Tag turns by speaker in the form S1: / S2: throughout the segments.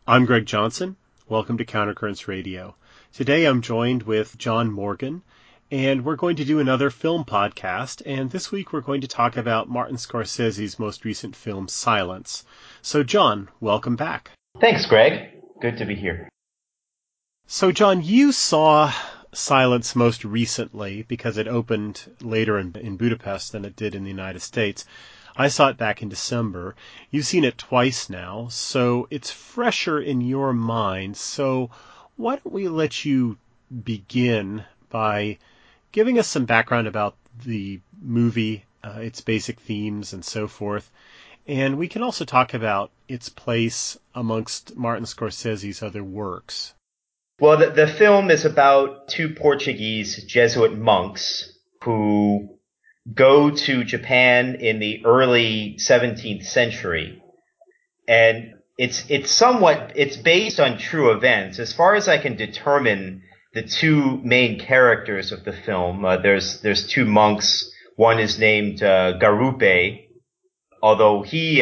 S1: I'm Greg Johnson. Welcome to Countercurrents Radio. Today I'm joined with John Morgan, and we're going to do another film podcast, and this week we're going to talk about Martin Scorsese's most recent film, Silence. So John, welcome back.
S2: Thanks, Greg. Good to be here.
S1: So John, you saw Silence most recently because it opened later in Budapest than it did in the United States. I saw it back in December. You've seen it twice now, so it's fresher in your mind. So why don't we let you begin by giving us some background about the movie, its basic themes and so forth. And we can also talk about its place amongst Martin Scorsese's other works.
S2: Well, the film is about two Portuguese Jesuit monks who go to Japan in the early 17th century. And it's based on true events. As far as I can determine, the two main characters of the film, there's two monks. One is named Garupe, although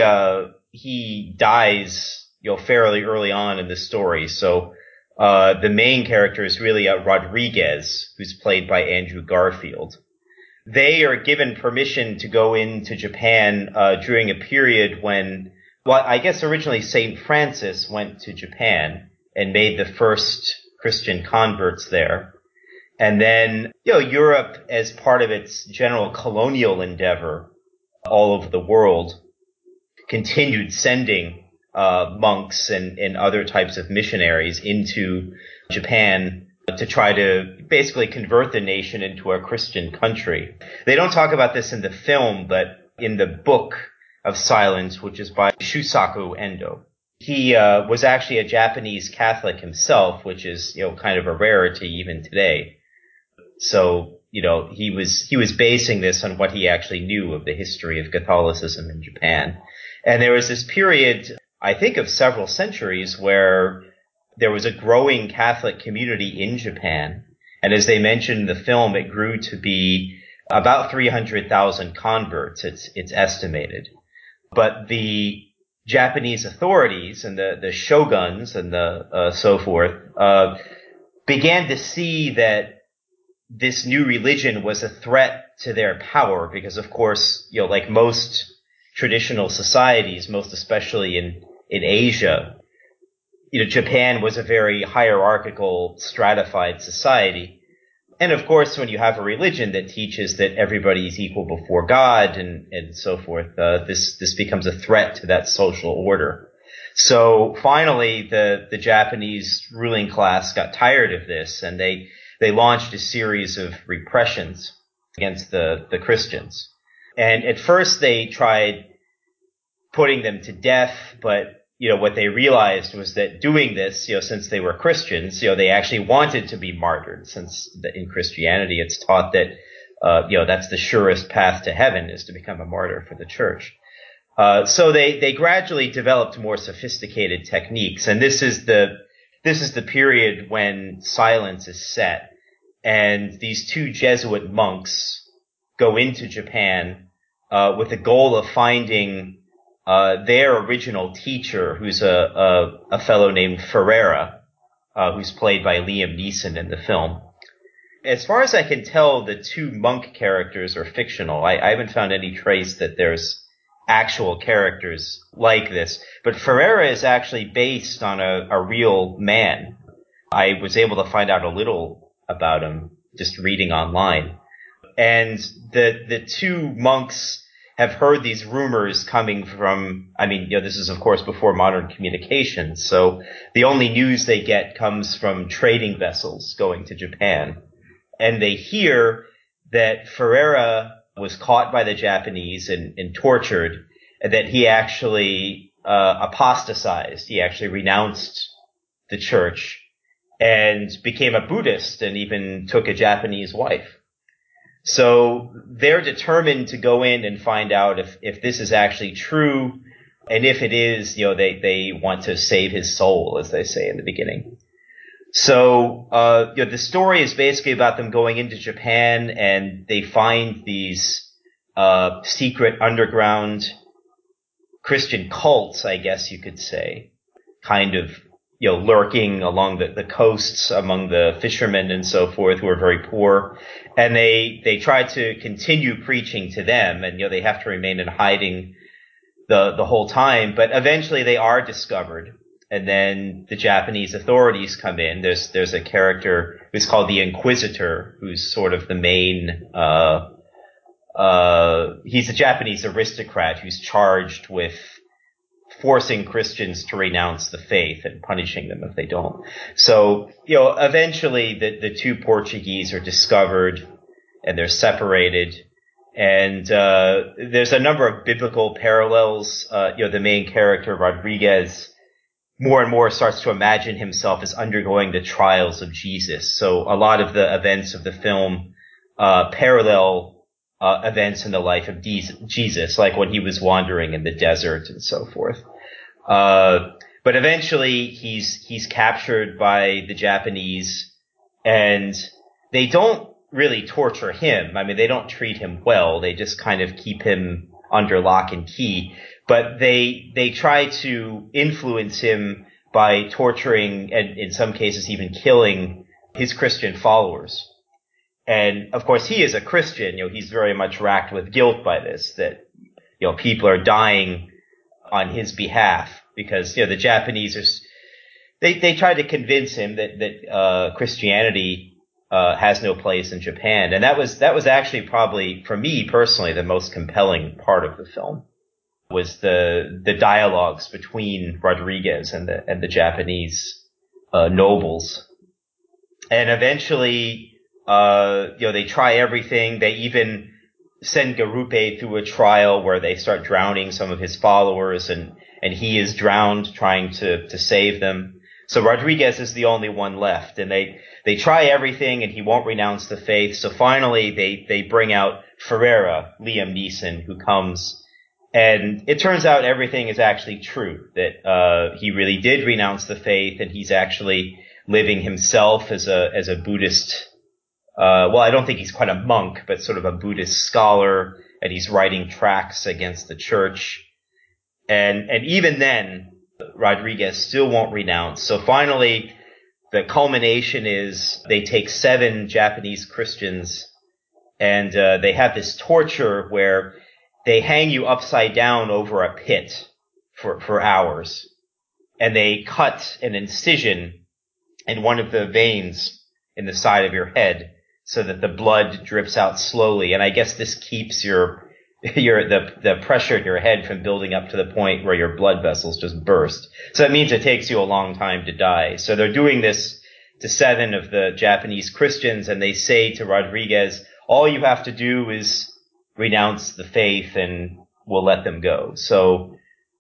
S2: he dies, fairly early on in the story. So the main character is really Rodriguez, who's played by Andrew Garfield. They are given permission to go into Japan during a period when, well, I guess originally St. Francis went to Japan and made the first Christian converts there. And then, Europe, as part of its general colonial endeavor all over the world, continued sending monks and other types of missionaries into Japan to try to basically convert the nation into a Christian country. They don't talk about this in the film, but in the book of Silence, which is by Shusaku Endo, he was actually a Japanese Catholic himself, which is, kind of a rarity even today. So, he was basing this on what he actually knew of the history of Catholicism in Japan. And there was this period, I think of several centuries, where there was a growing Catholic community in Japan. And as they mentioned in the film, it grew to be about 300,000 converts, it's estimated. But the Japanese authorities and the shoguns and the so forth began to see that this new religion was a threat to their power because, of course, like most traditional societies, most especially in Asia, Japan was a very hierarchical, stratified society. And of course, when you have a religion that teaches that everybody is equal before God and so forth, this becomes a threat to that social order. So finally, the Japanese ruling class got tired of this, and they launched a series of repressions against the Christians. And at first they tried putting them to death, but what they realized was that doing this, since they were Christians, they actually wanted to be martyred, since in Christianity it's taught that, that's the surest path to heaven is to become a martyr for the church. So they gradually developed more sophisticated techniques, and this is the period when Silence is set, and these two Jesuit monks go into Japan with the goal of finding their original teacher, who's a fellow named Ferreira, who's played by Liam Neeson in the film. As far as I can tell, the two monk characters are fictional. I haven't found any trace that there's actual characters like this. But Ferreira is actually based on a real man. I was able to find out a little about him just reading online. And the two monks have heard these rumors coming from, this is of course before modern communications, so the only news they get comes from trading vessels going to Japan. And they hear that Ferreira was caught by the Japanese and tortured, and that he actually apostatized. He actually renounced the church and became a Buddhist and even took a Japanese wife. So they're determined to go in and find out if this is actually true. And if it is, they want to save his soul, as they say in the beginning. So, the story is basically about them going into Japan, and they find these secret underground Christian cults, I guess you could say, kind of lurking along the coasts among the fishermen and so forth who are very poor. And they try to continue preaching to them, and, they have to remain in hiding the whole time. But eventually they are discovered. And then the Japanese authorities come in. There's a character who's called the Inquisitor, who's sort of the main, he's a Japanese aristocrat who's charged with forcing Christians to renounce the faith and punishing them if they don't. So, eventually the two Portuguese are discovered and they're separated. And, there's a number of biblical parallels. The main character, Rodriguez, more and more starts to imagine himself as undergoing the trials of Jesus. So a lot of the events of the film, parallel, events in the life of Jesus, like when he was wandering in the desert and so forth. But eventually he's captured by the Japanese, and they don't really torture him. I mean, they don't treat him well. They just kind of keep him under lock and key. But they try to influence him by torturing and in some cases even killing his Christian followers. And of course he is a Christian, he's very much racked with guilt by this, that, people are dying on his behalf because, the Japanese they try to convince him that Christianity, has no place in Japan. And that was actually probably, for me personally, the most compelling part of the film. Was the dialogues between Rodriguez and the Japanese nobles. And eventually, they try everything. They even send Garupe through a trial where they start drowning some of his followers, and he is drowned trying to save them. So Rodriguez is the only one left, and they try everything, and he won't renounce the faith. So finally, they bring out Ferreira, Liam Neeson, who comes. And it turns out everything is actually true, that he really did renounce the faith, and he's actually living himself as a Buddhist. Well, I don't think he's quite a monk, but sort of a Buddhist scholar, and he's writing tracts against the church. And even then, Rodriguez still won't renounce. So finally, the culmination is they take 7 Japanese Christians, and they have this torture where they hang you upside down over a pit for hours, and they cut an incision in one of the veins in the side of your head so that the blood drips out slowly. And I guess this keeps the pressure in your head from building up to the point where your blood vessels just burst. So that means it takes you a long time to die. So they're doing this to 7 of the Japanese Christians, and they say to Rodriguez, all you have to do is renounce the faith and we'll let them go. So,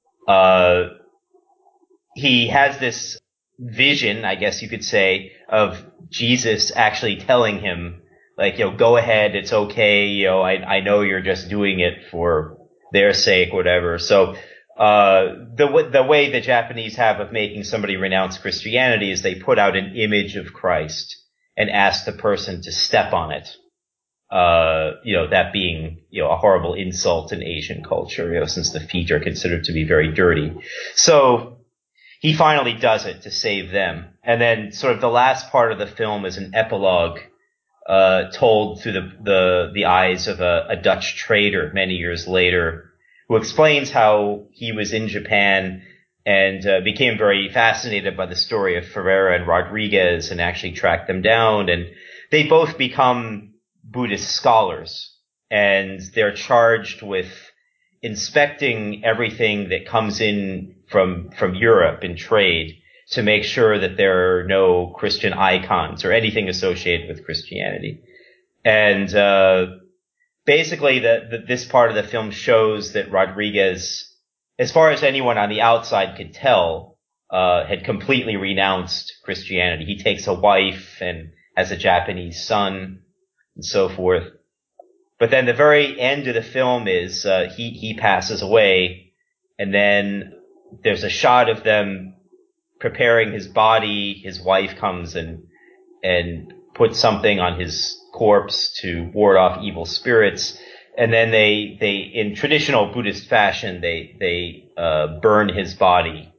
S2: he has this vision, I guess you could say, of Jesus actually telling him, like, go ahead, it's okay, I know you're just doing it for their sake, whatever. So, the way the Japanese have of making somebody renounce Christianity is they put out an image of Christ and ask the person to step on it. That being, a horrible insult in Asian culture, since the feet are considered to be very dirty. So he finally does it to save them. And then sort of the last part of the film is an epilogue, told through the eyes of a Dutch trader many years later, who explains how he was in Japan and became very fascinated by the story of Ferreira and Rodriguez and actually tracked them down. And they both become Buddhist scholars, and they're charged with inspecting everything that comes in from Europe in trade to make sure that there are no Christian icons or anything associated with Christianity. And basically this part of the film shows that Rodriguez, as far as anyone on the outside could tell, had completely renounced Christianity. He takes a wife and has a Japanese son and so forth. But then the very end of the film is he passes away, and then there's a shot of them preparing his body. His wife comes and puts something on his corpse to ward off evil spirits, and then they in traditional Buddhist fashion they burn his body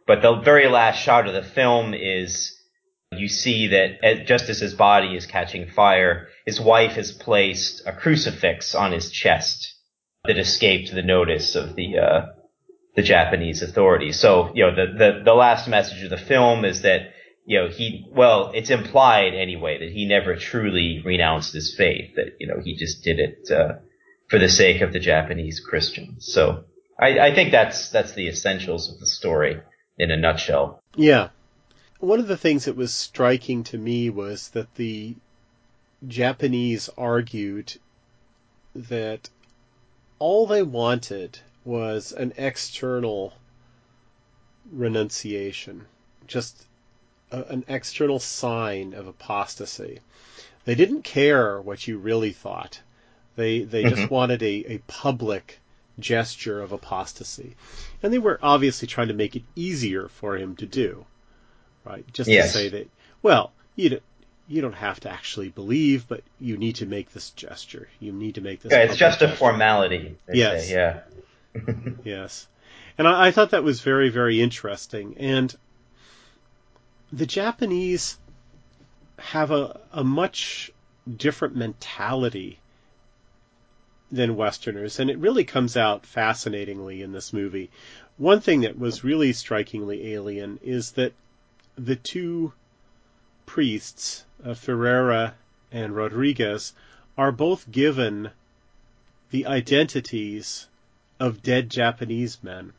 S2: But the very last shot of the film is you see that just as his body is catching fire, his wife has placed a crucifix on his chest that escaped the notice of the Japanese authorities. So, the last message of the film is that, it's implied anyway that he never truly renounced his faith, that, he just did it, for the sake of the Japanese Christians. So I think that's the essentials of the story in a nutshell.
S1: Yeah. One of the things that was striking to me was that the Japanese argued that all they wanted was an external renunciation, just an external sign of apostasy. They didn't care what you really thought. They just wanted a public gesture of apostasy. And they were obviously trying to make it easier for him to do, right? Just to say that, well, you don't have to actually believe, but you need to make this gesture. You need to make this.
S2: Yeah, it's just
S1: gesture.
S2: A formality.
S1: Yes.
S2: Say, yeah.
S1: Yes. And I thought that was very, very interesting. And the Japanese have a much different mentality than Westerners, and it really comes out fascinatingly in this movie. One thing that was really strikingly alien is that the two priests, Ferreira and Rodriguez, are both given the identities of dead Japanese men.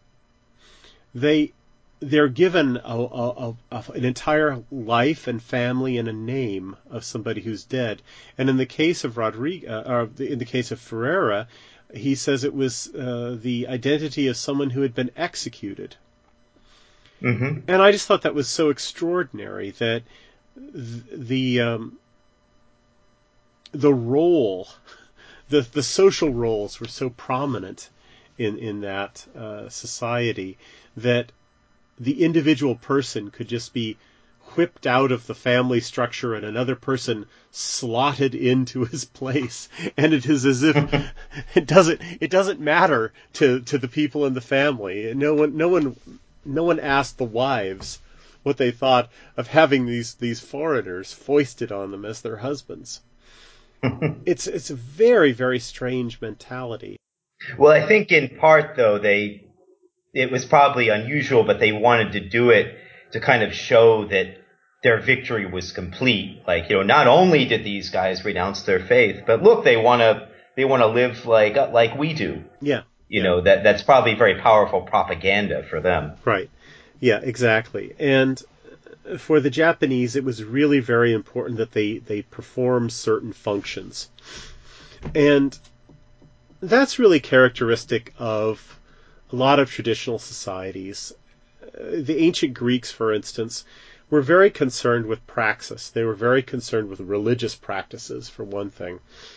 S1: They're given an entire life and family and a name of somebody who's dead. And in the case of in the case of Ferreira, he says it was the identity of someone who had been executed. Mm-hmm. And I just thought that was so extraordinary that the role, the social roles were so prominent in that society that the individual person could just be whipped out of the family structure and another person slotted into his place. And it is as if it doesn't matter to the people in the family. No one asked the wives what they thought of having these foreigners foisted on them as their husbands. It's a very, very strange mentality.
S2: Well, I think in part, though, it was probably unusual, but they wanted to do it to kind of show that their victory was complete. Like, not only did these guys renounce their faith, but look, they want to live like we do.
S1: Yeah.
S2: That's probably very powerful propaganda for them.
S1: Right. Yeah, exactly. And for the Japanese, it was really very important that they perform certain functions. And that's really characteristic of a lot of traditional societies. The ancient Greeks, for instance, were very concerned with praxis. They were very concerned with religious practices, for one thing.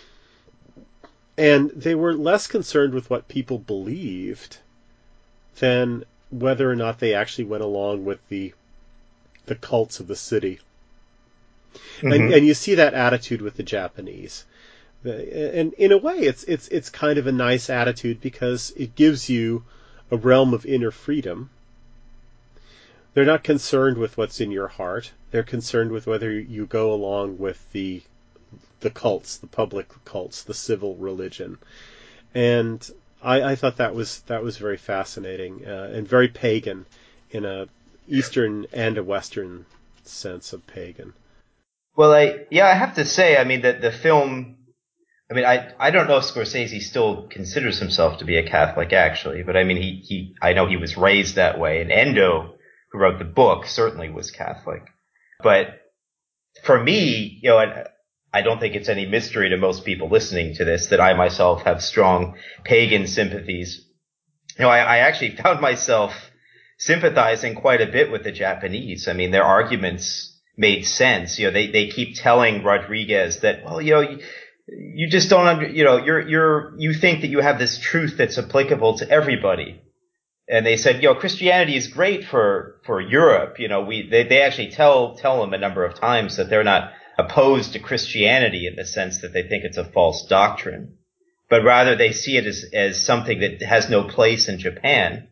S1: And they were less concerned with what people believed than whether or not they actually went along with the cults of the city. Mm-hmm. And you see that attitude with the Japanese. And in a way, it's kind of a nice attitude because it gives you a realm of inner freedom. They're not concerned with what's in your heart. They're concerned with whether you go along with the cults, the public cults, the civil religion. And I thought that was very fascinating and very pagan in a Eastern and a Western sense of pagan.
S2: Well, I have to say, I mean, that the film, I mean, I don't know if Scorsese still considers himself to be a Catholic, actually, but I mean, I know he was raised that way, and Endo, who wrote the book, certainly was Catholic. But for me, I don't think it's any mystery to most people listening to this that I myself have strong pagan sympathies. I actually found myself sympathizing quite a bit with the Japanese. I mean, their arguments made sense. They keep telling Rodriguez that, well, you just don't you think that you have this truth that's applicable to everybody. And they said, Christianity is great for Europe. They actually tell them a number of times that they're not opposed to Christianity in the sense that they think it's a false doctrine, but rather they see it as something that has no place in Japan.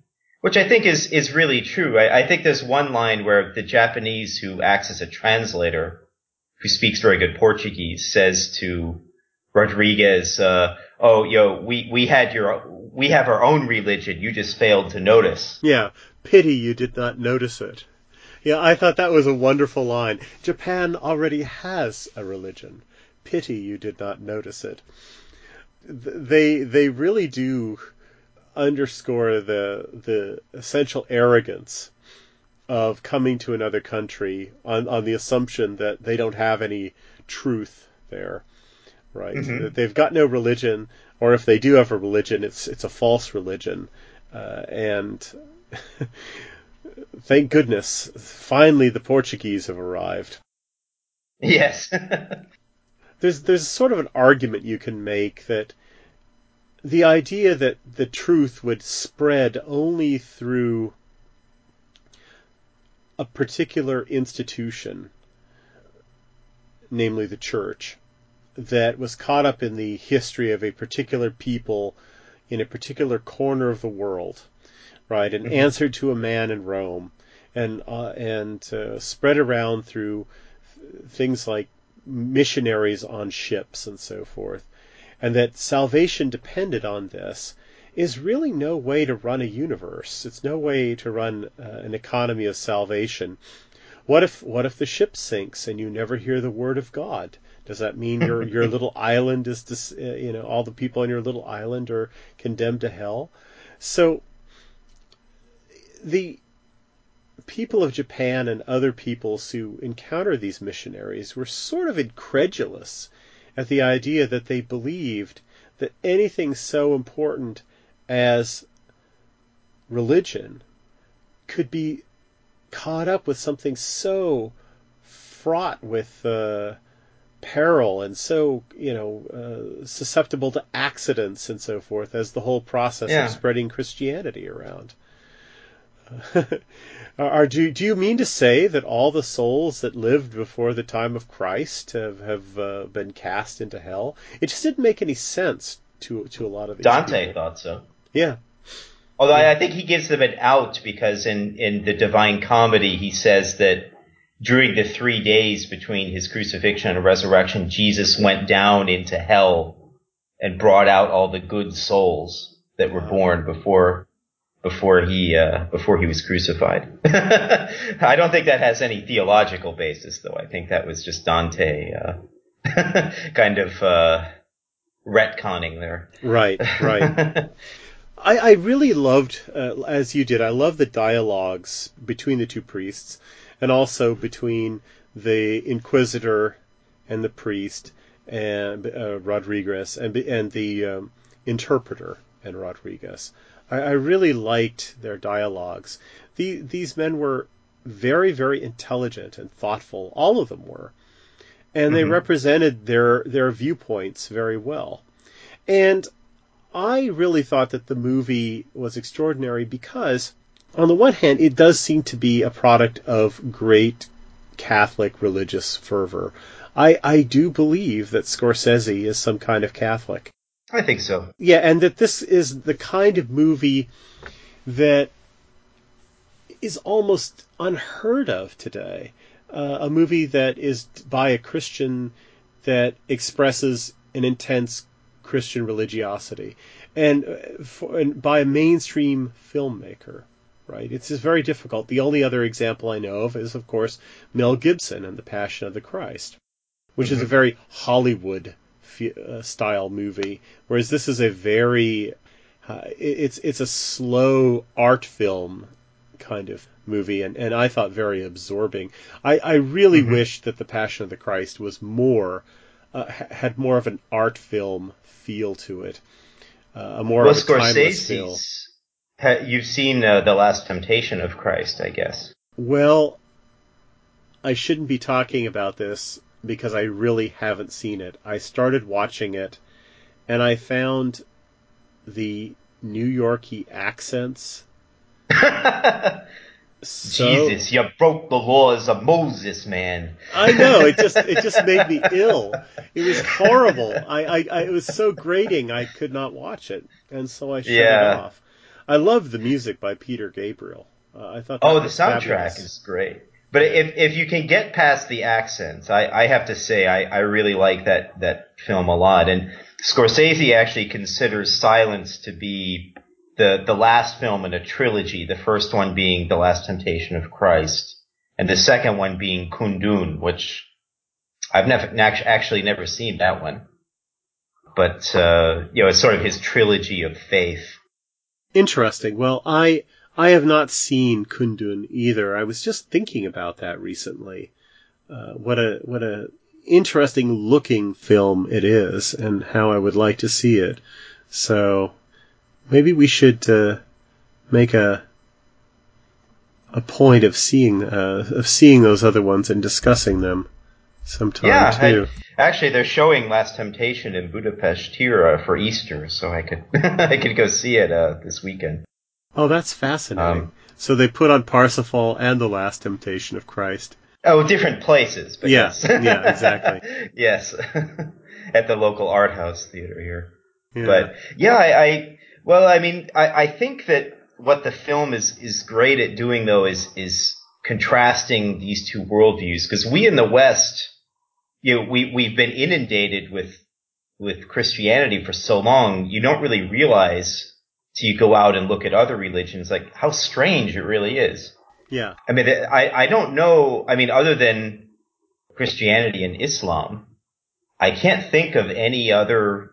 S2: Which I think is really true. I think there's one line where the Japanese who acts as a translator, who speaks very good Portuguese, says to Rodriguez, we have our own religion. You just failed to notice.
S1: Yeah, pity you did not notice it. Yeah, I thought that was a wonderful line. Japan already has a religion. Pity you did not notice it. They really do underscore the essential arrogance of coming to another country on the assumption that they don't have any truth there, right?
S2: Mm-hmm.
S1: They've got no religion, or if they do have a religion, it's a false religion, and thank goodness, finally the Portuguese have arrived.
S2: Yes.
S1: There's sort of an argument you can make that the idea that the truth would spread only through a particular institution, namely the church, that was caught up in the history of a particular people in a particular corner of the world, right, and answered to a man in Rome, and spread around through things like missionaries on ships and so forth, and that salvation depended on this, is really no way to run a universe. It's no way to run an economy of salvation. What if the ship sinks and you never hear the word of God? Does that mean your little island is all the people on your little island are condemned to hell? So the people of Japan and other peoples who encounter these missionaries were sort of incredulous at the idea that they believed that anything so important as religion could be caught up with something so fraught with peril and so susceptible to accidents and so forth as the whole process of spreading Christianity around. Do you mean to say that all the souls that lived before the time of Christ have been cast into hell? It just didn't make any sense to a lot of these
S2: Dante
S1: people.
S2: thought so.
S1: Yeah.
S2: Although I think he gives them an out because in the Divine Comedy he says that during the 3 days between his crucifixion and resurrection, Jesus went down into hell and brought out all the good souls that were born before he was crucified. I don't think that has any theological basis, though. I think that was just Dante kind of retconning there.
S1: Right. I really loved, as you did, I loved the dialogues between the two priests, and also between the inquisitor and the priest, and Rodriguez, and the interpreter and Rodriguez. I really liked their dialogues. These men were very, very intelligent and thoughtful. All of them were. And they represented their viewpoints very well. And I really thought that the movie was extraordinary because, on the one hand, it does seem to be a product of great Catholic religious fervor. I do believe that Scorsese is some kind of Catholic.
S2: I think so.
S1: Yeah, and that this is the kind of movie that is almost unheard of today. A movie that is by a Christian that expresses an intense Christian religiosity, and by a mainstream filmmaker, right? It's just very difficult. The only other example I know of is, of course, Mel Gibson and The Passion of the Christ, which is a very Hollywood style movie, whereas this is a very it's a slow art film kind of movie, and I thought very absorbing. I really wish that The Passion of the Christ was more had more of an art film feel to it, a more of a timeless feel.
S2: You've seen The Last Temptation of Christ, I guess.
S1: Well, I shouldn't be talking about this because I really haven't seen it. I started watching it, and I found the New Yorkie accents.
S2: Jesus, you broke the laws of Moses, man.
S1: I know, it just made me ill. It was horrible. It was so grating I could not watch it, and so I shut it off. I love the music by Peter Gabriel. I thought that
S2: Oh, the
S1: was
S2: soundtrack
S1: fabulous.
S2: is great. But
S1: Yeah.
S2: if you can get past the accents, I have to say I really like that film a lot. And Scorsese actually considers Silence to be the last film in a trilogy. The first one being The Last Temptation of Christ, and the second one being Kundun, which I've actually never seen that one. But it's sort of his trilogy of faith.
S1: Interesting. Well, I have not seen Kundun either. I was just thinking about that recently. What a interesting looking film it is, and how I would like to see it. So maybe we should make a point of seeing those other ones and discussing them sometime
S2: Yeah,
S1: too.
S2: actually, they're showing Last Temptation in Budapest here for Easter, so I could I could go see it this weekend.
S1: Oh, that's fascinating.
S2: Um,
S1: So they put on Parsifal and The Last Temptation of Christ.
S2: different places, but
S1: Yeah,
S2: yes,
S1: yeah, exactly.
S2: yes, at the local art house theater here.
S1: Yeah,
S2: But yeah, well, I mean, I think that what the film is great at doing though is contrasting these two worldviews, because we in the West, we've been inundated with Christianity for so long, you don't really realize till you go out and look at other religions, like how strange it really is.
S1: yeah,
S2: I mean, I don't know. I mean, other than Christianity and Islam, I can't think of any other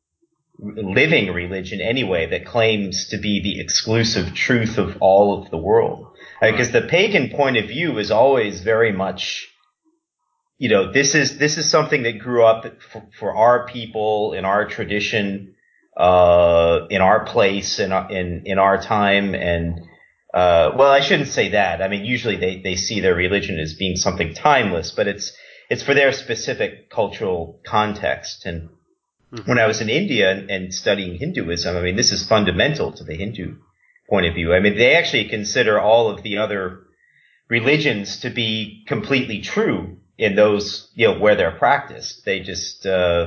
S2: living religion anyway that claims to be the exclusive truth of all of the world. Because
S1: right.
S2: the pagan point of view is always very much, this is something that grew up for our people in our tradition, in our place, in our time, and well, I shouldn't say that. I mean, usually they see their religion as being something timeless, but it's for their specific cultural context. And when
S1: Hmm.
S2: I was in India and studying Hinduism, I mean, this is fundamental to the Hindu point of view. I mean, they actually consider all of the other religions to be completely true in those, where they're practiced. They just,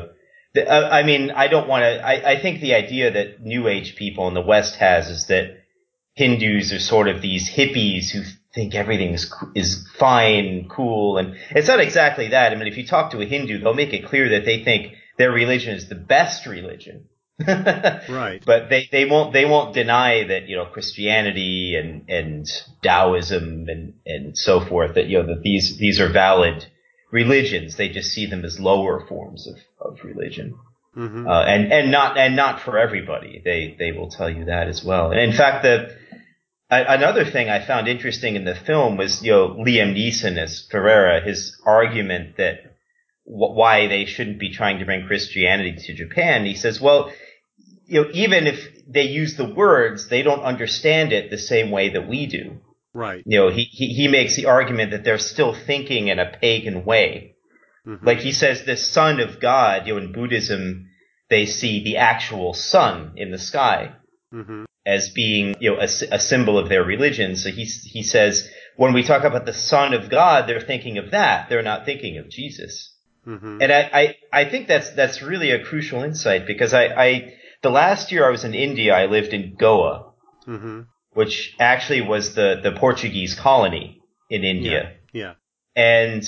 S2: I mean, I don't want to, I think the idea that New Age people in the West has is that Hindus are sort of these hippies who think everything is fine, cool, and it's not exactly that. I mean, if you talk to a Hindu, they'll make it clear that they think their religion is the best religion.
S1: Right.
S2: But they won't deny that, Christianity and Taoism and so forth, that, that these are valid religions. They just see them as lower forms of religion.
S1: Hmm.
S2: And not for everybody. They will tell you that as well. And in fact, another thing I found interesting in the film was, Liam Neeson as Ferreira, his argument that why they shouldn't be trying to bring Christianity to Japan. He says, well, even if they use the words, they don't understand it the same way that we do.
S1: Right.
S2: He makes the argument that they're still thinking in a pagan way.
S1: Hmm.
S2: Like he says, the Son of God, in Buddhism, they see the actual sun in the sky
S1: Hmm.
S2: as being, a symbol of their religion. So he says, when we talk about the Son of God, they're thinking of that. They're not thinking of Jesus.
S1: Hmm.
S2: And I think that's really a crucial insight, because the last year I was in India, I lived in Goa,
S1: Hmm.
S2: which actually was the Portuguese colony in
S1: Yeah.
S2: India.
S1: Yeah.
S2: And,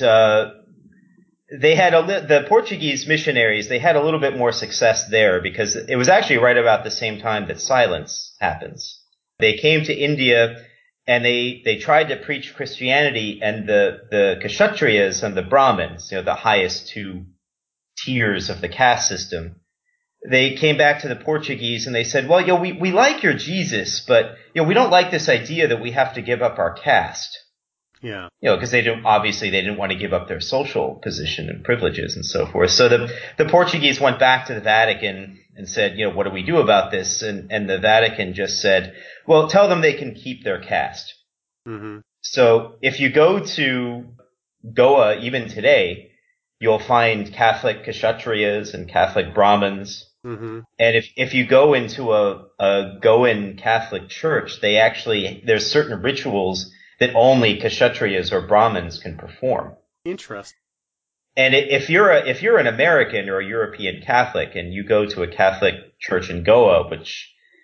S2: they had the Portuguese missionaries, they had a little bit more success there, because it was actually right about the same time that Silence happens. They came to India and they tried to preach Christianity, and the Kshatriyas and the Brahmins, the highest two tiers of the caste system, they came back to the Portuguese and they said, well, we like your Jesus, but, we don't like this idea that we have to give up our caste.
S1: Yeah.
S2: Because they didn't want to give up their social position and privileges and so forth. So the Portuguese went back to the Vatican and said, what do we do about this? And the Vatican just said, well, tell them they can keep their caste.
S1: Hmm.
S2: So if you go to Goa even today, you'll find Catholic Kshatriyas and Catholic Brahmins.
S1: Hmm.
S2: And if you go into a Goan Catholic church, there's certain rituals that only Kshatriyas or Brahmins can perform.
S1: Interesting.
S2: And if you're an American or a European Catholic and you go to a Catholic church in Goa, which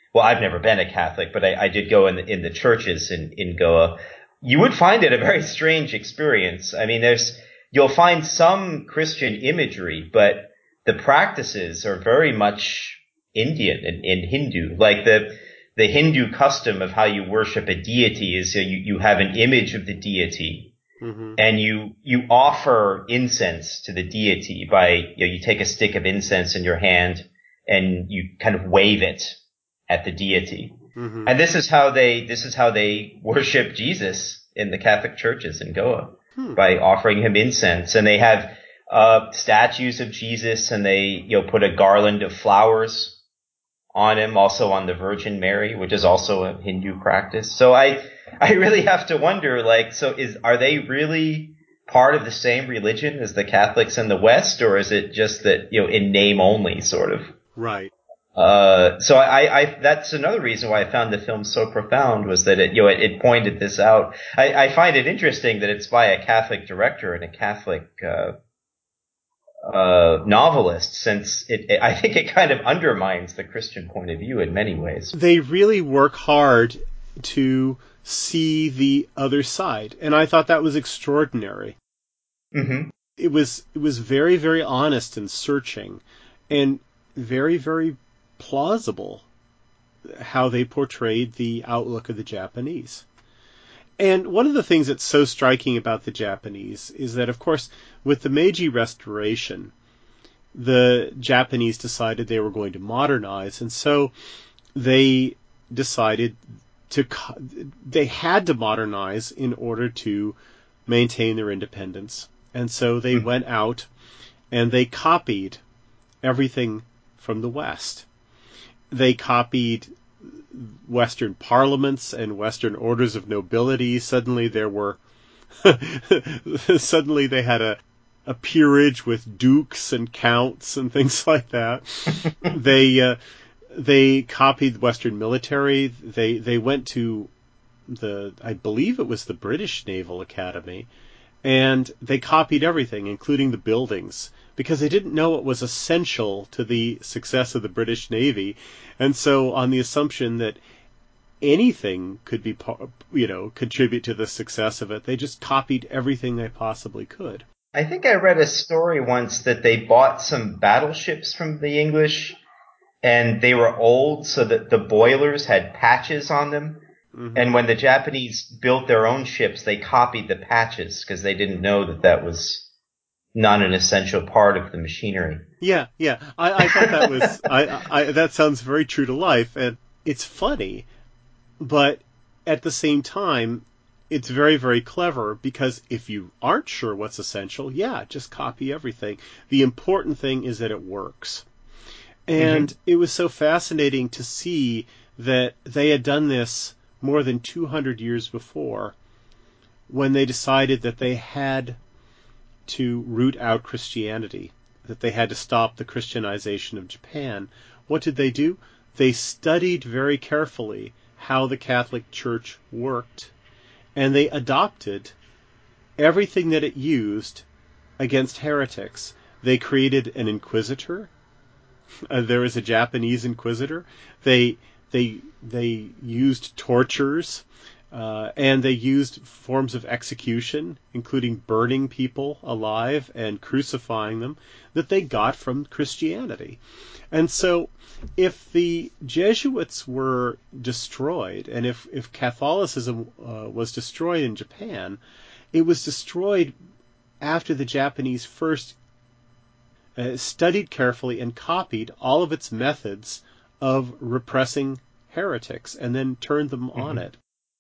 S2: well, I've never been a Catholic, but I did go in the churches in Goa. You would find it a very strange experience. I mean, you'll find some Christian imagery, but the practices are very much Indian and Hindu. Like the Hindu custom of how you worship a deity is you have an image of the deity, and you offer incense to the deity by, you take a stick of incense in your hand and you kind of wave it at the deity. And this is how they worship Jesus in the Catholic churches in Goa, by offering him incense. And they have statues of Jesus, and they put a garland of flowers on him, also on the Virgin Mary, which is also a Hindu practice. So I really have to wonder, like, are they really part of the same religion as the Catholics in the West, or is it just that, in name only, sort of?
S1: Right.
S2: So that's another reason why I found the film so profound, was that it pointed this out. I find it interesting that it's by a Catholic director and a Catholic novelist, since I think it kind of undermines the Christian point of view in many ways.
S1: They really work hard to see the other side, and I thought that was extraordinary. It was very, very honest and searching, and very, very plausible how they portrayed the outlook of the Japanese. And one of the things that's so striking about the Japanese is that, of course, with the Meiji Restoration, the Japanese decided they were going to modernize, and so they decided they had to modernize in order to maintain their independence. And so they went out and they copied everything from the West. They copied Western parliaments and Western orders of nobility. Suddenly they had a peerage with dukes and counts and things like that. They copied Western military. They went to I believe it was the British Naval Academy, and they copied everything, including the buildings, because they didn't know it was essential to the success of the British Navy. And so, on the assumption that anything could be, contribute to the success of it, they just copied everything they possibly could.
S2: I think I read a story once that they bought some battleships from the English, and they were old, so that the boilers had patches on them. And when the Japanese built their own ships, they copied the patches because they didn't know that was not an essential part of the machinery.
S1: Yeah. I thought that was that sounds very true to life, and it's funny, but at the same time, it's very, very clever, because if you aren't sure what's essential, just copy everything. The important thing is that it works. And it was so fascinating to see that they had done this more than 200 years before, when they decided that they had to root out Christianity, that they had to stop the Christianization of Japan. What did they do? They studied very carefully how the Catholic Church worked, and they adopted everything that it used against heretics. They created an inquisitor. There was a Japanese inquisitor. They used tortures, and they used forms of execution, including burning people alive and crucifying them, that they got from Christianity. And so, if the Jesuits were destroyed, and if Catholicism was destroyed in Japan, it was destroyed after the Japanese first studied carefully and copied all of its methods of repressing heretics, and then turned them on it.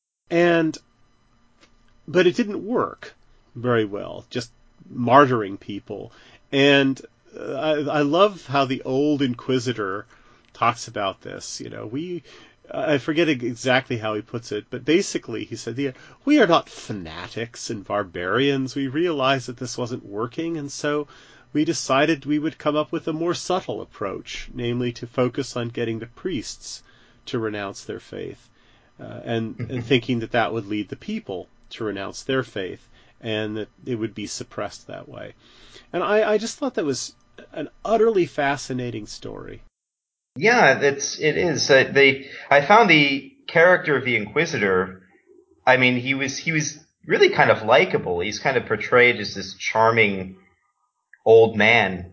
S1: But it didn't work very well, just martyring people. And I love how the old inquisitor talks about this. I forget exactly how he puts it, but basically he said, we are not fanatics and barbarians. We realized that this wasn't working, and so we decided we would come up with a more subtle approach, namely to focus on getting the priests to renounce their faith, and thinking that would lead the people to renounce their faith, and that it would be suppressed that way. And I just thought that was an utterly fascinating story.
S2: Yeah, it is. I found the character of the Inquisitor. I mean, he was really kind of likable. He's kind of portrayed as this charming old man.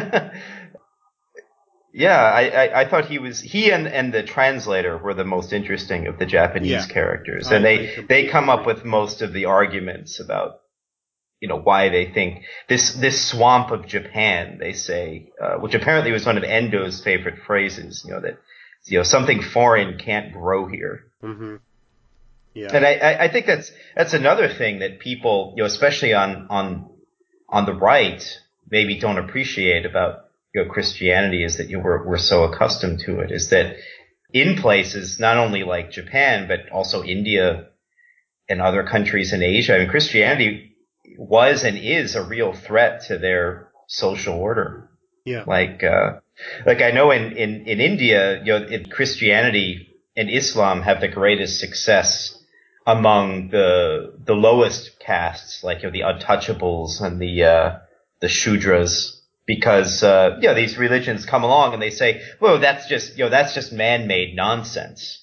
S2: Yeah, I thought he and the translator were the most interesting of the Japanese
S1: Yeah,
S2: characters, and
S1: I
S2: they
S1: completely
S2: come up
S1: agree.
S2: with most of the arguments about why they think this swamp of Japan, they say, which apparently was one of Endo's favorite phrases, that something foreign can't grow here.
S1: Hmm. Yeah.
S2: And I think that's another thing that people, especially on the right, maybe don't appreciate about Christianity, is that we're so accustomed to it, is that in places not only like Japan but also India and other countries in Asia, I mean, Christianity was and is a real threat to their social order.
S1: Yeah.
S2: Like I know in India, Christianity and Islam have the greatest success among the lowest castes, like the untouchables and the Shudras, because these religions come along and they say, well, that's just man-made nonsense.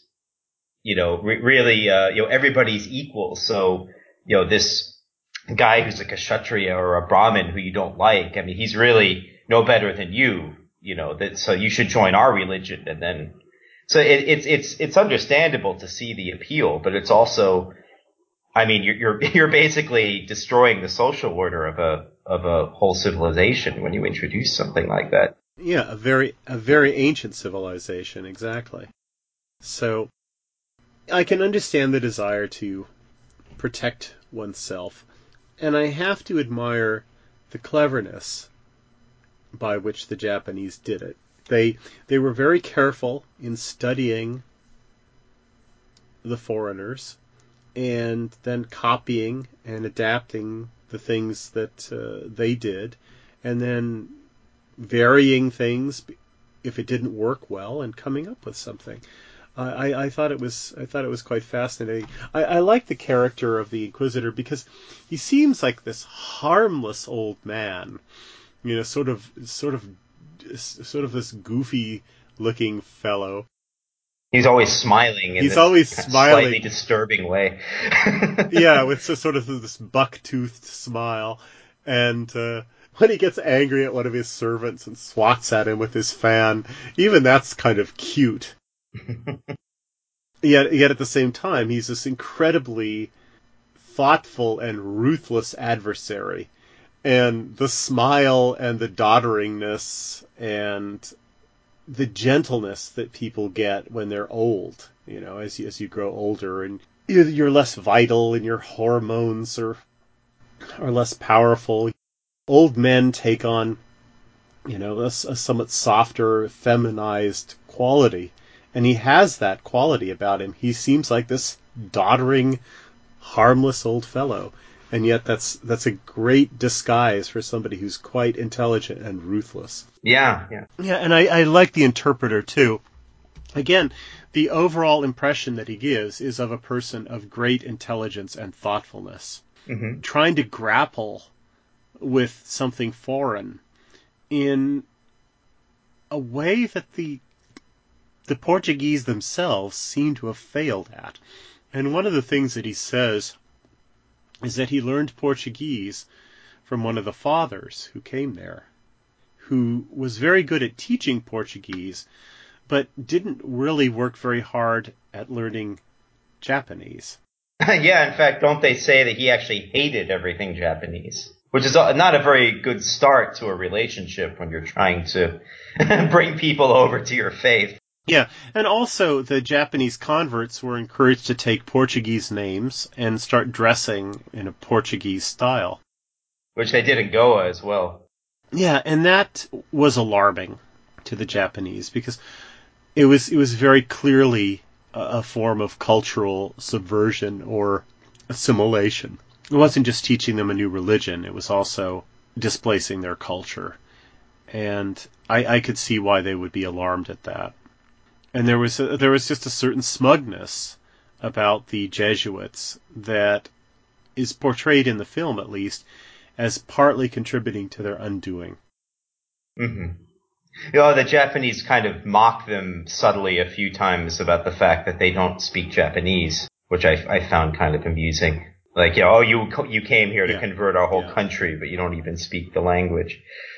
S2: Really, everybody's equal. So, this guy who's like a Kshatriya or a Brahmin who you don't like, I mean, he's really no better than you, so you should join our religion. And then, so it's understandable to see the appeal, but it's also, I mean, you're basically destroying the social order of a whole civilization when you introduce something like that.
S1: Yeah, a very ancient civilization, exactly. So I can understand the desire to protect oneself, and I have to admire the cleverness by which the Japanese did it. They were very careful in studying the foreigners and then copying and adapting the things that they did, and then varying things if it didn't work well and coming up with something. I thought it was quite fascinating. I like the character of the Inquisitor because he seems like this harmless old man, sort of this goofy looking fellow.
S2: He's always smiling in
S1: He's
S2: this
S1: always
S2: kind of slightly
S1: smiling,
S2: disturbing way.
S1: yeah, with sort of this buck-toothed smile, and when he gets angry at one of his servants and swats at him with his fan, even that's kind of cute. Yet at the same time, he's this incredibly thoughtful and ruthless adversary. And the smile and the dodderingness and the gentleness that people get when they're old, as you grow older and you're less vital and your hormones are less powerful. Old men take on, a somewhat softer, feminized quality. And he has that quality about him. He seems like this doddering, harmless old fellow. And yet that's a great disguise for somebody who's quite intelligent and ruthless.
S2: Yeah, yeah.
S1: Yeah, and I like the interpreter too. Again, the overall impression that he gives is of a person of great intelligence and thoughtfulness,
S2: Hmm.
S1: trying to grapple with something foreign in a way that the Portuguese themselves seem to have failed at. And one of the things that he says is that he learned Portuguese from one of the fathers who came there, who was very good at teaching Portuguese, but didn't really work very hard at learning Japanese.
S2: Yeah, in fact, don't they say that he actually hated everything Japanese? Which is not a very good start to a relationship when you're trying to bring people over to your faith.
S1: Yeah, and also the Japanese converts were encouraged to take Portuguese names and start dressing in a Portuguese style.
S2: Which they did in Goa as well.
S1: Yeah, and that was alarming to the Japanese because it was very clearly a form of cultural subversion or assimilation. It wasn't just teaching them a new religion, it was also displacing their culture. And I could see why they would be alarmed at that. And there was just a certain smugness about the Jesuits that is portrayed in the film, at least, as partly contributing to their undoing.
S2: Hmm. The Japanese kind of mock them subtly a few times about the fact that they don't speak Japanese, which I found kind of amusing. Like, you came here to convert our whole country, but you don't even speak the language.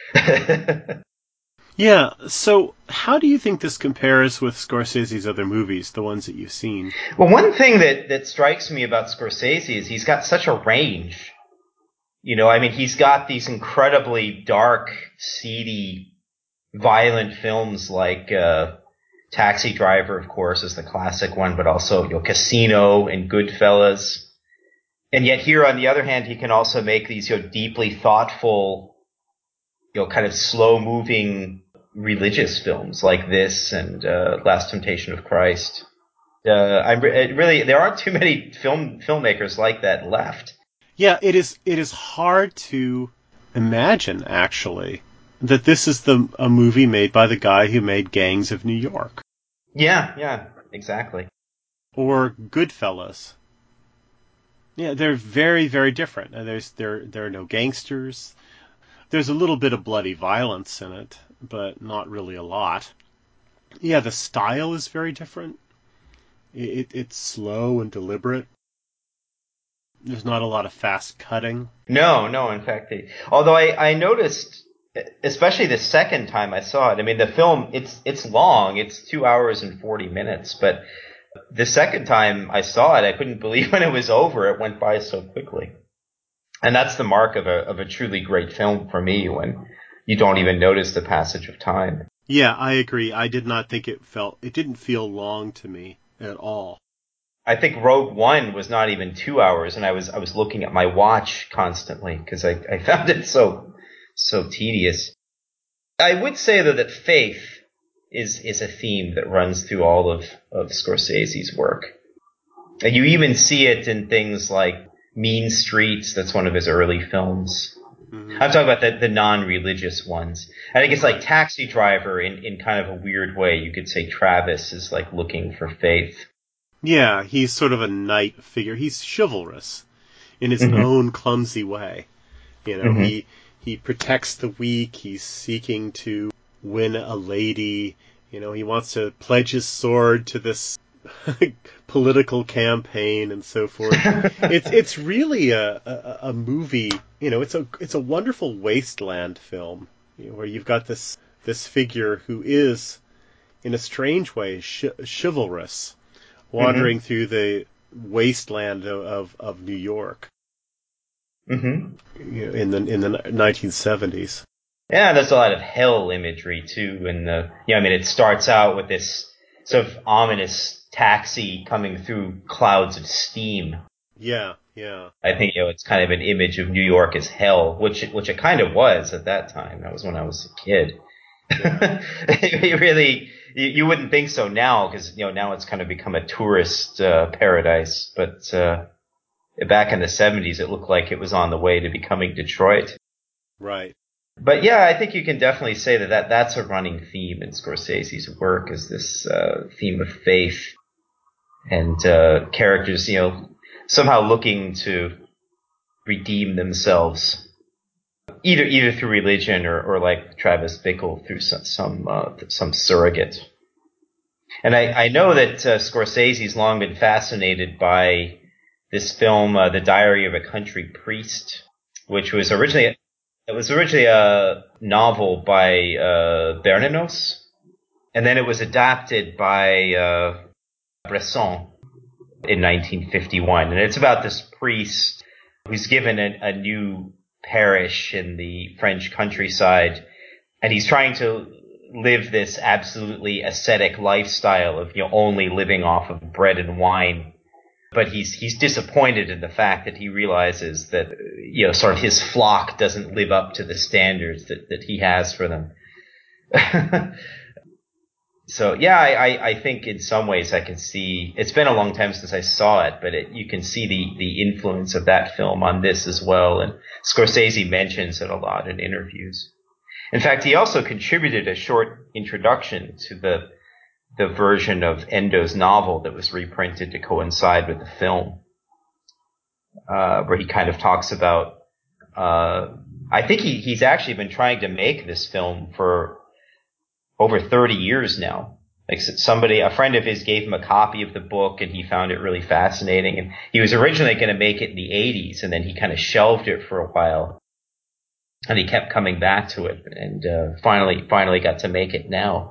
S1: Yeah, so how do you think this compares with Scorsese's other movies, the ones that you've seen?
S2: Well, one thing that strikes me about Scorsese is he's got such a range. He's got these incredibly dark, seedy, violent films like Taxi Driver, of course, is the classic one, but also Casino and Goodfellas. And yet here, on the other hand, he can also make these deeply thoughtful, kind of slow-moving religious films like this and Last Temptation of Christ. There aren't too many filmmakers like that left.
S1: Yeah, it is hard to imagine, actually, that this is a movie made by the guy who made Gangs of New York.
S2: Yeah, exactly.
S1: Or Goodfellas. Yeah, they're very, very different. There are no gangsters. There's a little bit of bloody violence in it, but not really a lot. Yeah, the style is very different. It's slow and deliberate. There's not a lot of fast cutting.
S2: No, in fact, although I noticed, especially the second time I saw it. I mean, the film it's long. It's 2 hours and 40 minutes, but the second time I saw it, I couldn't believe when it was over. It went by so quickly. And that's the mark of a truly great film for me, when you don't even notice the passage of time.
S1: Yeah, I agree. I did not think it didn't feel long to me at all.
S2: I think Rogue One was not even 2 hours, and I was looking at my watch constantly because I found it so tedious. I would say, though, that faith is a theme that runs through all of Scorsese's work. And you even see it in things like Mean Streets. That's one of his early films. Mm-hmm. I'm talking about the non-religious ones. I think it's like Taxi Driver in kind of a weird way. You could say Travis is like looking for faith.
S1: Yeah, he's sort of a knight figure. He's chivalrous in his own clumsy way. He protects the weak. He's seeking to win a lady. He wants to pledge his sword to this political campaign and so forth. It's really a movie. It's a wonderful wasteland film, where you've got this figure who is, in a strange way, chivalrous, wandering through the wasteland of New York. In the 1970s.
S2: Yeah, there's a lot of hell imagery too, and it starts out with this sort of ominous taxi coming through clouds of steam.
S1: Yeah.
S2: I think it's kind of an image of New York as hell, which it kind of was at that time. That was when I was a kid. Yeah. You wouldn't think so now, because now it's kind of become a tourist paradise, but back in the 70s, it looked like it was on the way to becoming Detroit.
S1: Right.
S2: But yeah, I think you can definitely say that's a running theme in Scorsese's work, is this theme of faith and characters, somehow looking to redeem themselves, either through religion or like Travis Bickle, through some surrogate. And I know that Scorsese's long been fascinated by this film, The Diary of a Country Priest, which was originally a novel by Bernanos, and then it was adapted by Bresson in 1951. And it's about this priest who's given a new parish in the French countryside, and he's trying to live this absolutely ascetic lifestyle of only living off of bread and wine. But he's disappointed in the fact that he realizes that sort of his flock doesn't live up to the standards that he has for them. So yeah, I think in some ways I can see, it's been a long time since I saw it, but you can see the influence of that film on this as well. And Scorsese mentions it a lot in interviews. In fact, he also contributed a short introduction to the version of Endo's novel that was reprinted to coincide with the film, where he kind of talks about, I think he's actually been trying to make this film for over 30 years now. Like a friend of his gave him a copy of the book and he found it really fascinating. And he was originally going to make it in the 80s and then he kind of shelved it for a while. And he kept coming back to it and finally got to make it now.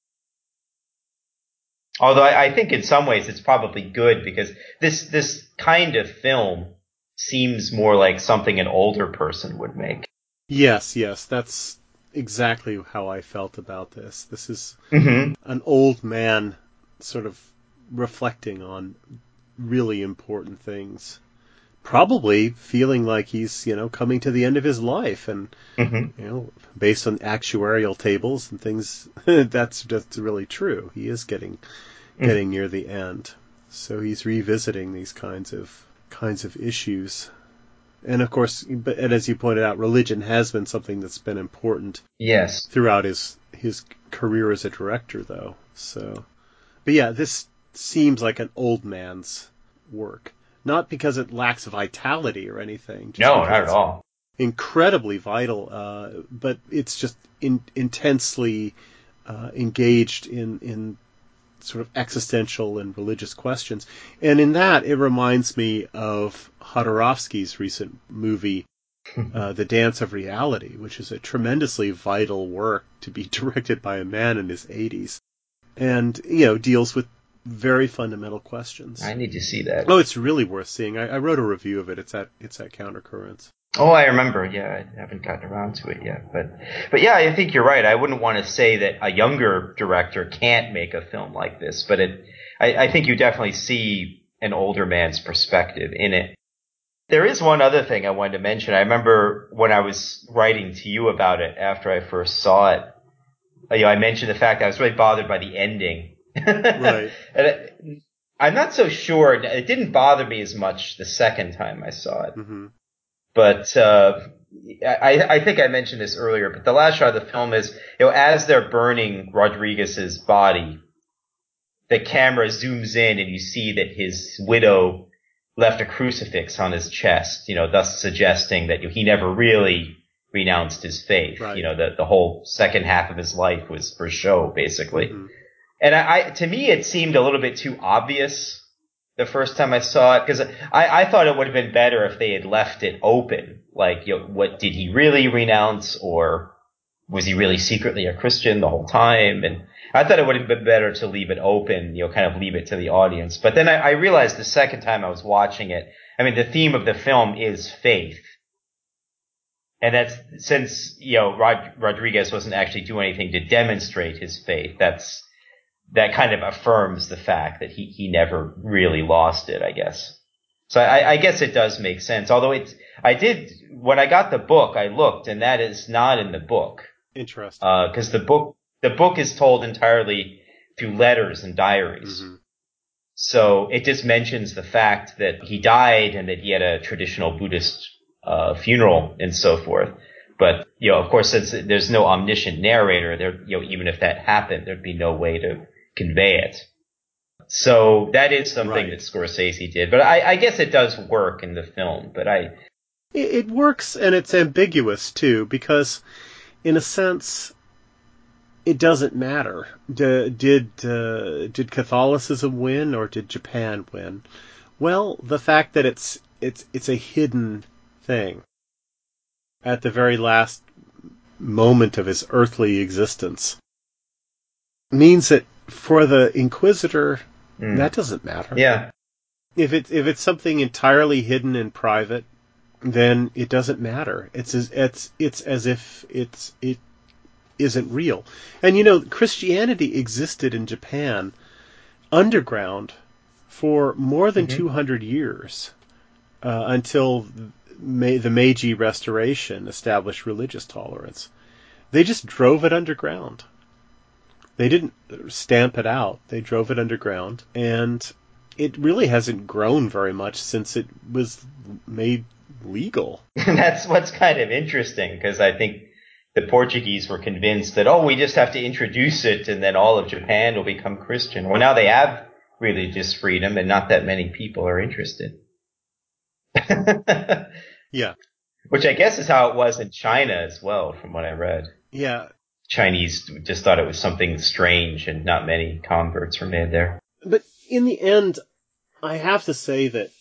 S2: Although I think in some ways it's probably good because this kind of film seems more like something an older person would make.
S1: Yes, that's exactly how I felt about this. This is an old man sort of reflecting on really important things. Probably feeling like he's, coming to the end of his life and, based on actuarial tables and things, that's really true. He is getting near the end. So he's revisiting these kinds of issues. And of course, and as you pointed out, religion has been something that's been important.
S2: Yes.
S1: Throughout his career as a director, though. So, but yeah, this seems like an old man's work. Not because it lacks vitality or anything.
S2: No, not at all.
S1: Incredibly vital, but it's just intensely engaged in sort of existential and religious questions. And in that, it reminds me of Jodorowsky's recent movie, The Dance of Reality, which is a tremendously vital work to be directed by a man in his 80s. And, deals with very fundamental questions.
S2: I need to see that.
S1: Oh, it's really worth seeing. I wrote a review of it. It's at Countercurrents.
S2: Oh, I remember. Yeah, I haven't gotten around to it yet. But yeah, I think you're right. I wouldn't want to say that a younger director can't make a film like this, but I think you definitely see an older man's perspective in it. There is one other thing I wanted to mention. I remember when I was writing to you about it after I first saw it, I mentioned the fact that I was really bothered by the ending.
S1: Right.
S2: And I'm not so sure. It didn't bother me as much the second time I saw it.
S1: Mm-hmm.
S2: But I think I mentioned this earlier, but the last shot of the film is, as they're burning Rodriguez's body, the camera zooms in and you see that his widow left a crucifix on his chest, thus suggesting that he never really renounced his faith.
S1: Right.
S2: That the whole second half of his life was for show, basically.
S1: Mm-hmm.
S2: And to me, it seemed a little bit too obvious the first time I saw it, because I thought it would have been better if they had left it open. Like, what did he really renounce, or was he really secretly a Christian the whole time? And I thought it would have been better to leave it open, kind of leave it to the audience. But then I realized the second time I was watching it, the theme of the film is faith. And that's, since, Rodriguez wasn't actually doing anything to demonstrate his faith, that kind of affirms the fact that he never really lost it, I guess. So I guess it does make sense. Although when I got the book, I looked, and that is not in the book.
S1: Interesting.
S2: Because the book is told entirely through letters and diaries. Mm-hmm. So it just mentions the fact that he died and that he had a traditional Buddhist funeral and so forth. But, of course, since there's no omniscient narrator, there, even if that happened, there'd be no way to convey it. So that is something that Scorsese did. But I guess it does work in the film. But
S1: it works, and it's ambiguous too, because in a sense, it doesn't matter. Did Catholicism win or did Japan win? Well, the fact that it's a hidden thing at the very last moment of his earthly existence means that for the Inquisitor, that doesn't matter.
S2: Yeah.
S1: If it's something entirely hidden and private, then it doesn't matter. It's as if it isn't real. And Christianity existed in Japan underground for more than 200 years until the Meiji Restoration established religious tolerance. They just drove it underground. They didn't stamp it out. They drove it underground, and it really hasn't grown very much since it was made legal.
S2: That's what's kind of interesting, because I think the Portuguese were convinced that, we just have to introduce it and then all of Japan will become Christian. Well, now they have religious freedom and not that many people are interested.
S1: Yeah.
S2: Which I guess is how it was in China as well, from what I read.
S1: Yeah.
S2: Chinese just thought it was something strange, and not many converts were made there.
S1: But in the end, I have to say that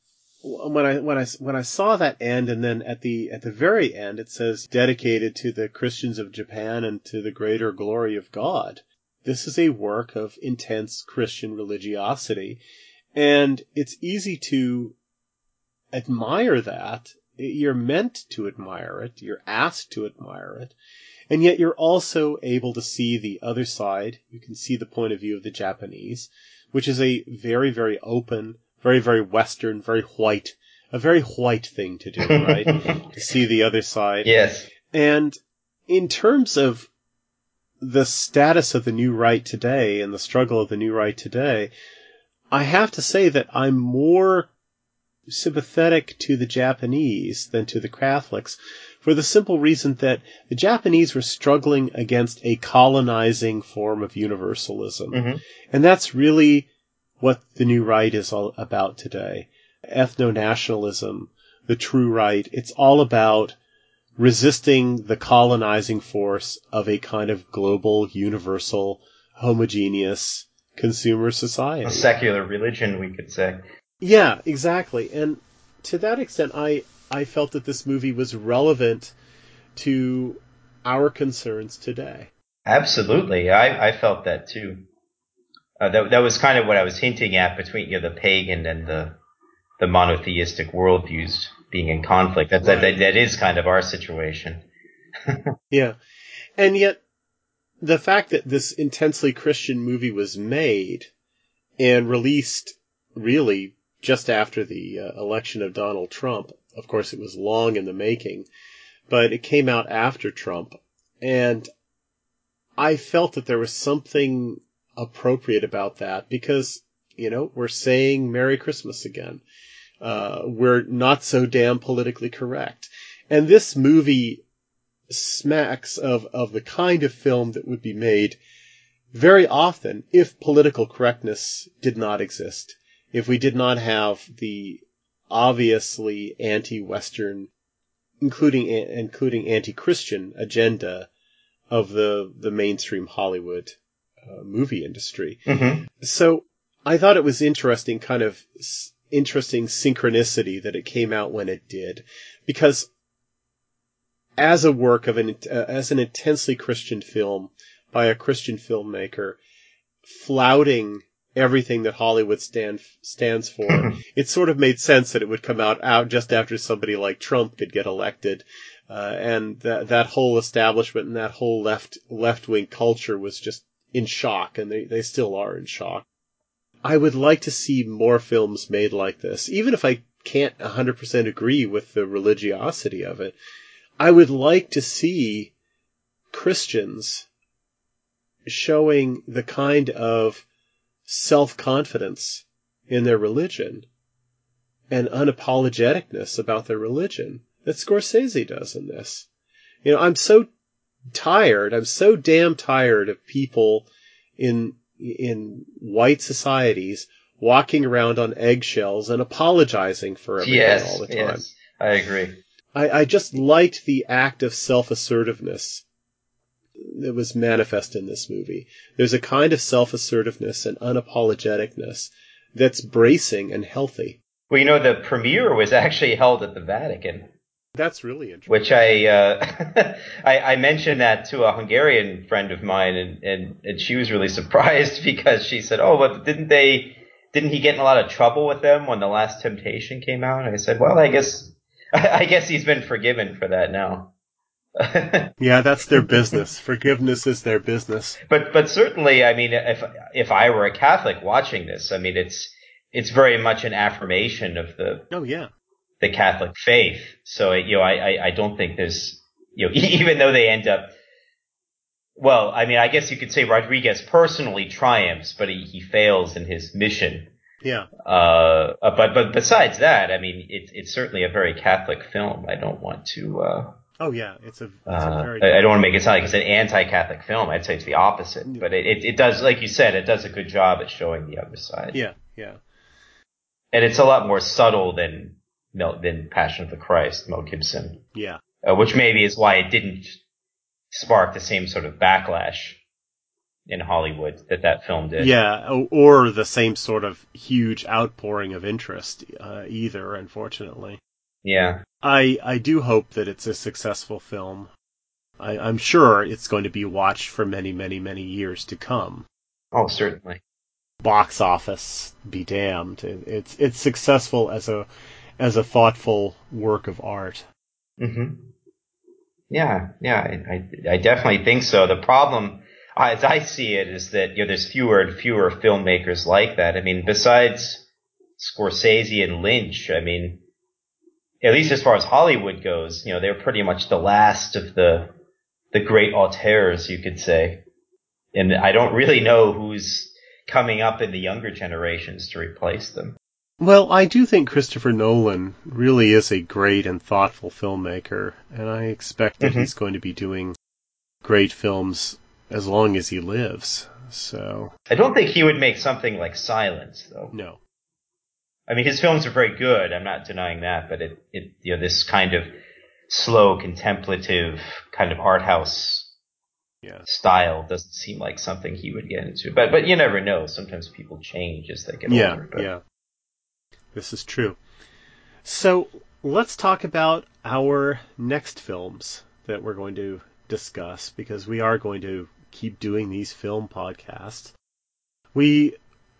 S1: when I saw that end, and then at the very end it says dedicated to the Christians of Japan and to the greater glory of God. This is a work of intense Christian religiosity, and it's easy to admire that. You're meant to admire it. You're asked to admire it. And yet you're also able to see the other side. You can see the point of view of the Japanese, which is a very, very open, very, very Western, a very white thing to do, right? To see the other side.
S2: Yes.
S1: And in terms of the status of the New Right today and the struggle of the New Right today, I have to say that I'm more sympathetic to the Japanese than to the Catholics, for the simple reason that the Japanese were struggling against a colonizing form of universalism.
S2: Mm-hmm.
S1: And that's really what the New Right is all about today. Ethno-nationalism, the true right, it's all about resisting the colonizing force of a kind of global, universal, homogeneous consumer society.
S2: A secular religion, we could say.
S1: Yeah, exactly. And to that extent, I felt that this movie was relevant to our concerns today.
S2: Absolutely. I felt that too. That was kind of what I was hinting at between the pagan and the monotheistic worldviews being in conflict. That is kind of our situation.
S1: Yeah. And yet, the fact that this intensely Christian movie was made and released really just after the election of Donald Trump, of course it was long in the making, but it came out after Trump, and I felt that there was something appropriate about that because, we're saying Merry Christmas again. We're not so damn politically correct. And this movie smacks of the kind of film that would be made very often if political correctness did not exist. If we did not have the obviously anti-Western, including anti-Christian agenda of the mainstream Hollywood movie industry.
S2: Mm-hmm.
S1: So I thought it was interesting synchronicity that it came out when it did, because as a work of as an intensely Christian film by a Christian filmmaker, flouting everything that Hollywood stands for, it sort of made sense that it would come out just after somebody like Trump could get elected, and that whole establishment and that whole left-wing culture was just in shock, and they still are in shock. I would like to see more films made like this, even if I can't 100% agree with the religiosity of it. I would like to see Christians showing the kind of self-confidence in their religion and unapologeticness about their religion that Scorsese does in this. I'm so damn tired of people in white societies walking around on eggshells and apologizing for everything all the time.
S2: Yes, I agree.
S1: I just liked the act of self-assertiveness that was manifest in this movie. There's a kind of self-assertiveness and unapologeticness that's bracing and healthy.
S2: Well, the premiere was actually held at the Vatican.
S1: That's really interesting.
S2: Which I mentioned that to a Hungarian friend of mine, and she was really surprised because she said, "Oh, but didn't he get in a lot of trouble with them when The Last Temptation came out?" And I said, "Well, I guess he's been forgiven for that now."
S1: Yeah, that's their business. Forgiveness is their business.
S2: But certainly, I mean, if I were a Catholic watching this, I mean, it's very much an affirmation of the Catholic faith. So, I don't think there's, even though they end up, well, I mean, I guess you could say Rodriguez personally triumphs, but he fails in his mission.
S1: Yeah.
S2: But besides that, I mean, it's certainly a very Catholic film. I don't want to,
S1: oh yeah, it's a very.
S2: I don't want to make it sound like it's an anti-Catholic film. I'd say it's the opposite. But it does, like you said, it does a good job at showing the other side.
S1: Yeah, yeah.
S2: And it's a lot more subtle than Passion of the Christ, Mel Gibson.
S1: Yeah.
S2: Which maybe is why it didn't spark the same sort of backlash in Hollywood that film did.
S1: Yeah, or the same sort of huge outpouring of interest either, unfortunately.
S2: Yeah.
S1: I do hope that it's a successful film. I'm sure it's going to be watched for many, many, many years to come.
S2: Oh, certainly.
S1: Box office be damned. It's successful as a thoughtful work of art.
S2: Mm-hmm. Yeah, I definitely think so. The problem, as I see it, is that there's fewer and fewer filmmakers like that. I mean, besides Scorsese and Lynch, I mean, at least as far as Hollywood goes, they're pretty much the last of the great auteurs, you could say. And I don't really know who's coming up in the younger generations to replace them.
S1: Well, I do think Christopher Nolan really is a great and thoughtful filmmaker, and I expect that he's going to be doing great films as long as he lives. So
S2: I don't think he would make something like Silence, though.
S1: No.
S2: I mean, his films are very good. I'm not denying that, but this kind of slow, contemplative kind of art house style doesn't seem like something he would get into. But you never know. Sometimes people change as they get older.
S1: Yeah. This is true. So let's talk about our next films that we're going to discuss, because we are going to keep doing these film podcasts. We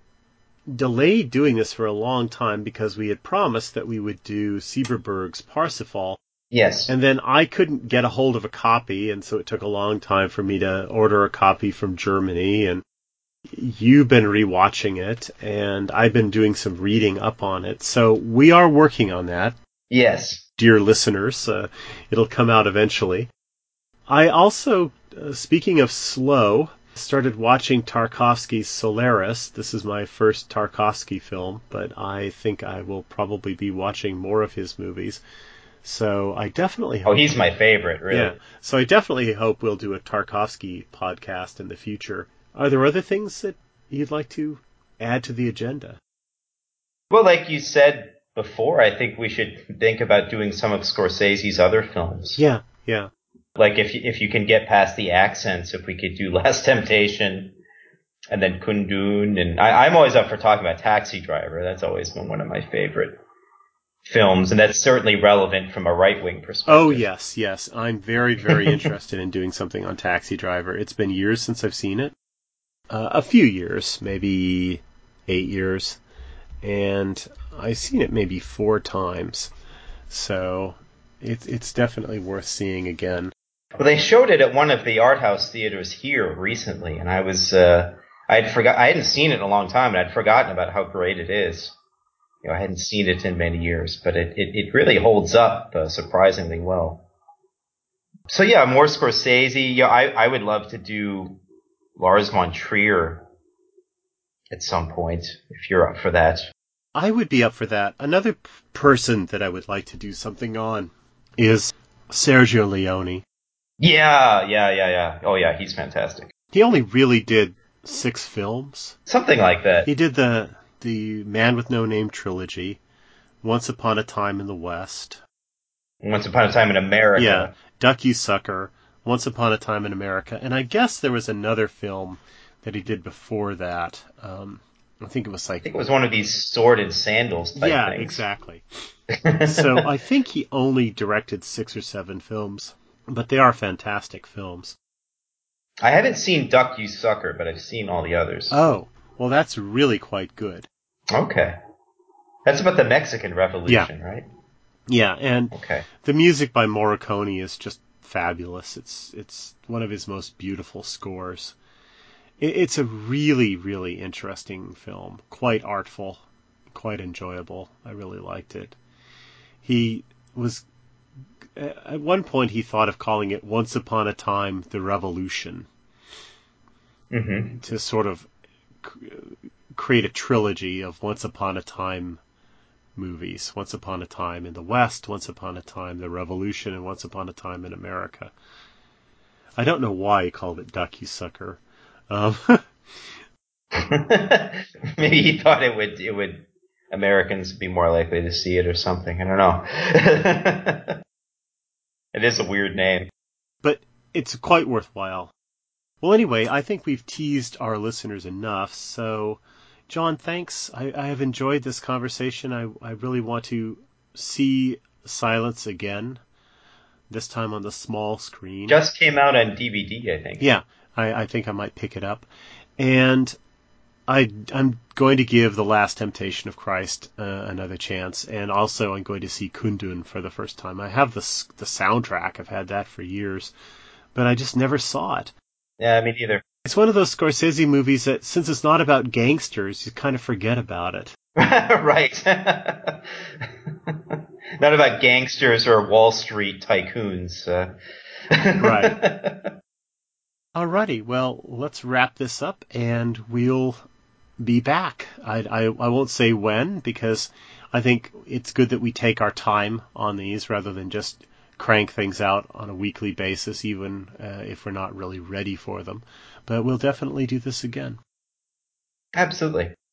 S1: delayed doing this for a long time because we had promised that we would do Sieberberg's Parsifal.
S2: Yes.
S1: And then I couldn't get a hold of a copy, and so it took a long time for me to order a copy from Germany. And you've been rewatching it, and I've been doing some reading up on it. So we are working on that.
S2: Yes.
S1: Dear listeners, it'll come out eventually. I also, speaking of slow, started watching Tarkovsky's Solaris. This is my first Tarkovsky film, but I think I will probably be watching more of his movies. So I definitely hope...
S2: Oh, he's my favorite, really.
S1: Yeah. So I definitely hope we'll do a Tarkovsky podcast in the future. Are there other things that you'd like to add to the agenda?
S2: Well, like you said before, I think we should think about doing some of Scorsese's other films.
S1: Yeah.
S2: Like if you can get past the accents, if we could do Last Temptation and then Kundun, and I'm always up for talking about Taxi Driver. That's always been one of my favorite films, and that's certainly relevant from a right-wing perspective.
S1: Oh, yes. I'm very, very interested in doing something on Taxi Driver. It's been years since I've seen it. A few years, maybe 8 years. And I've seen it maybe 4 times. So it's definitely worth seeing again.
S2: Well, they showed it at one of the art house theaters here recently, and I hadn't seen it in a long time, and I'd forgotten about how great it is. I hadn't seen it in many years, but it really holds up surprisingly well. So yeah, more Scorsese. I would love to do Lars von Trier at some point, if you're up for that.
S1: I would be up for that. Another person that I would like to do something on is Sergio Leone.
S2: Yeah. Oh yeah, he's fantastic.
S1: He only really did 6 films.
S2: Something like that.
S1: He did the Man with No Name trilogy, Once Upon a Time in the West.
S2: Once Upon a Time in America.
S1: Yeah, Duck You Sucker, Once Upon a Time in America. And I guess there was another film that he did before that. I think it was
S2: one of these sword and sandals type things.
S1: Yeah, exactly. So I think he only directed 6 or 7 films, but they are fantastic films.
S2: I haven't seen Duck You Sucker, but I've seen all the others.
S1: Oh, well, that's really quite good.
S2: Okay. That's about the Mexican Revolution, right?
S1: Yeah, and the music by Morricone is just fabulous. It's one of his most beautiful scores. It's a really, really interesting film. Quite artful, quite enjoyable. I really liked it. At one point he thought of calling it Once Upon a Time, The Revolution.
S2: Mm-hmm.
S1: To sort of create a trilogy of Once Upon a Time movies. Once Upon a Time in the West, Once Upon a Time, The Revolution, and Once Upon a Time in America. I don't know why he called it Duck You Sucker.
S2: Maybe he thought it would Americans be more likely to see it or something. I don't know. It is a weird name.
S1: But it's quite worthwhile. Well, anyway, I think we've teased our listeners enough. So, John, thanks. I have enjoyed this conversation. I really want to see Silence again, this time on the small screen.
S2: Just came out on DVD, I think.
S1: Yeah, I think I might pick it up. And I'm going to give The Last Temptation of Christ another chance. And also I'm going to see Kundun for the first time. I have the soundtrack. I've had that for years. But I just never saw it.
S2: Yeah, me neither.
S1: It's one of those Scorsese movies that, since it's not about gangsters, you kind of forget about it.
S2: Right. Not about gangsters or Wall Street tycoons.
S1: Right. Alrighty, well, let's wrap this up and we'll be back. I won't say when, because I think it's good that we take our time on these rather than just crank things out on a weekly basis, even if we're not really ready for them. But we'll definitely do this again.
S2: Absolutely.